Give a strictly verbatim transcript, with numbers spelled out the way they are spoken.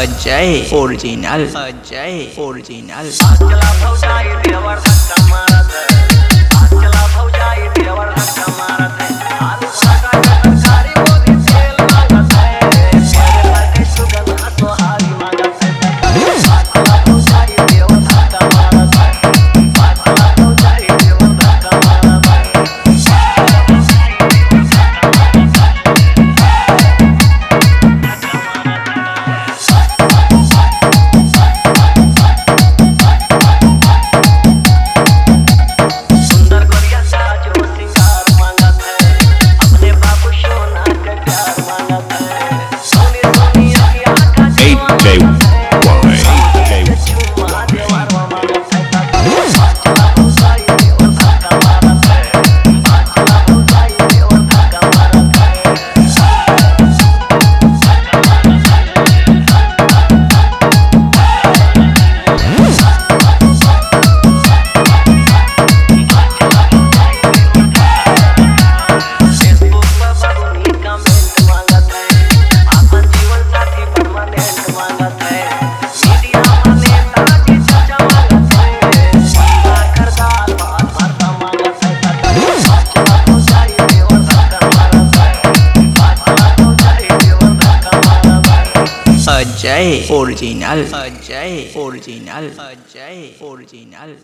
Ajay original Ajay original. चला भौजाई देवर धक्का मारत है, चला भौजाई देवर धक्का मारत है। आलू सागा तरकारी बोली तेल मांगत है, मेरे लगे सुगंध सोहारी मांगत है। चला भौजाई देवर धक्का मारत है, चला भौजाई देवर धक्का मारत है। सुंदर गोरिया साजो सिंगार मांगत है, अपने बाबू सोना के प्यार मांगत है। सोनी सोनी अखियाँ का eight J Y eight J Y देवर मांगत है। चला भौजाई देवर धक्का मारत है, चला भौजाई देवर धक्का मारत है। फेसबुक पर बबुनी कमेंट मांगत है, अपन जीवन साथी परमानेंट मांगत है। मीडिया में नेताजी चाचा मांगत है, सीधा घरदार बात भरता मांगत है। चला भौजाई देवर धक्का मारत है, चला भौजाई देवर धक्का मारत है। Ajay original Ajay original Ajay original.